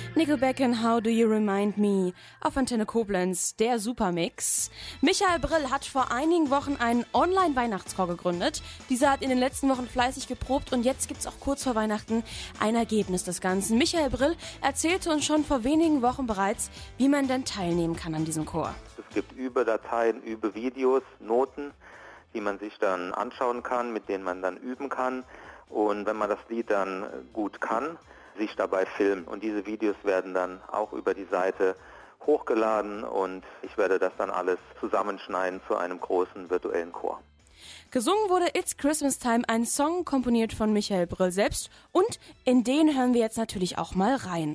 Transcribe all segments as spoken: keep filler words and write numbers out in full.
Nickelback and How Do You Remind Me auf Antenne Koblenz, der Supermix. Michael Brill hat vor einigen Wochen einen Online-Weihnachtschor gegründet. Dieser hat in den letzten Wochen fleißig geprobt und jetzt gibt's auch kurz vor Weihnachten ein Ergebnis des Ganzen. Michael Brill erzählte uns schon vor wenigen Wochen bereits, wie man denn teilnehmen kann an diesem Chor. Es gibt Übedateien, Übevideos, Noten, die man sich dann anschauen kann, mit denen man dann üben kann. Und wenn man das Lied dann gut kann, sich dabei filmen. Und diese Videos werden dann auch über die Seite hochgeladen und ich werde das dann alles zusammenschneiden zu einem großen virtuellen Chor. Gesungen wurde It's Christmas Time, ein Song komponiert von Michael Brill selbst und in den hören wir jetzt natürlich auch mal rein.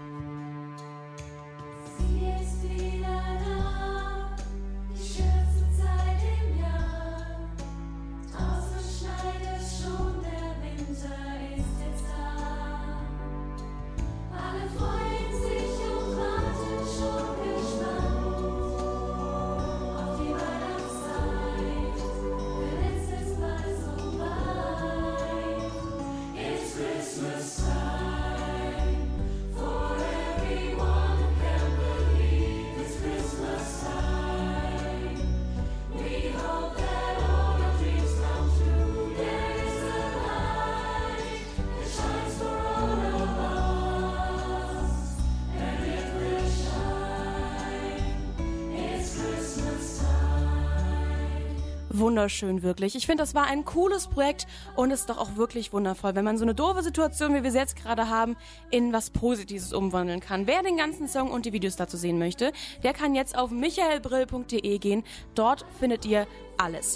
Wunderschön, wirklich. Ich finde, das war ein cooles Projekt und es ist doch auch wirklich wundervoll, wenn man so eine doofe Situation, wie wir sie jetzt gerade haben, in was Positives umwandeln kann. Wer den ganzen Song und die Videos dazu sehen möchte, der kann jetzt auf michaelbrill punkt de gehen. Dort findet ihr alles.